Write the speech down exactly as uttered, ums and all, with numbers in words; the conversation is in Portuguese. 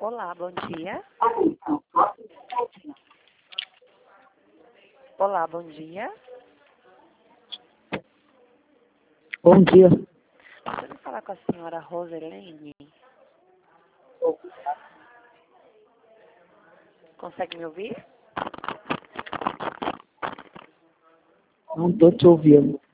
Olá, bom dia. Olá, bom dia. Bom dia. Gostaria de falar com a senhora Roselene. Consegue me ouvir? Não estou te ouvindo.